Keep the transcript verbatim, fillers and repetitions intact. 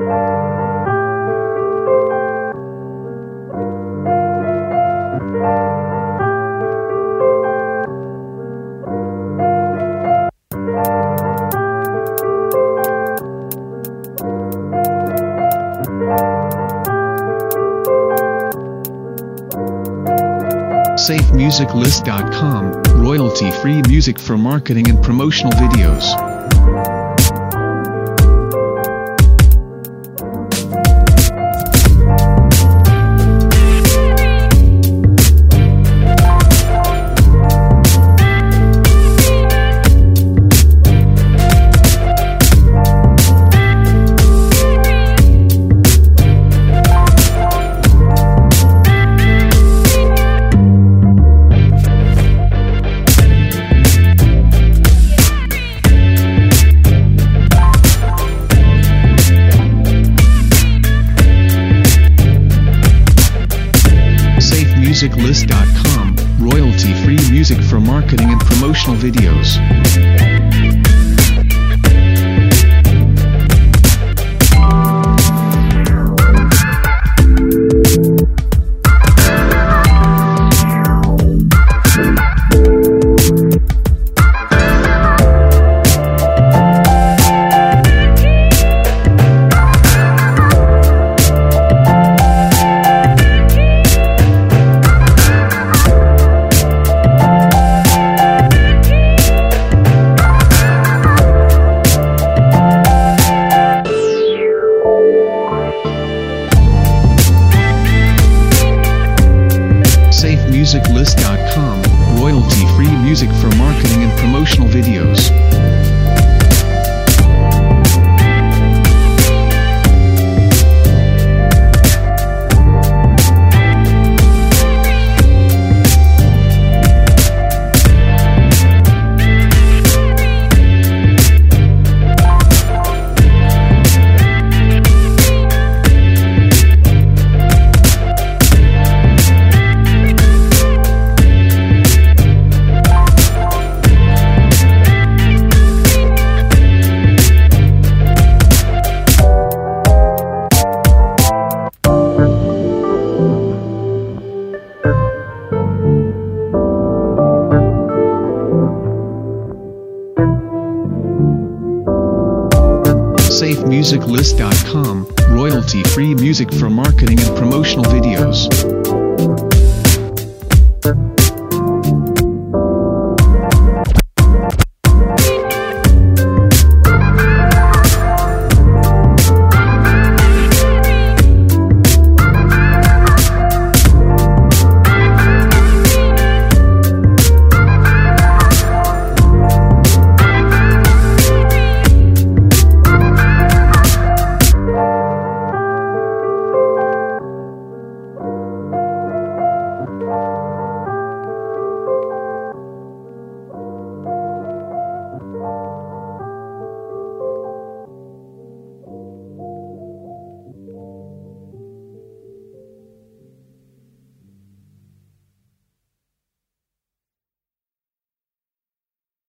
safe music list dot com, royalty-free music for marketing and promotional videos. safe music list dot com, royalty-free music for marketing and promotional videos. safe music list dot com, royalty-free music for marketing and promotional videos. safe music list dot com, royalty-free music for marketing and promotional videos.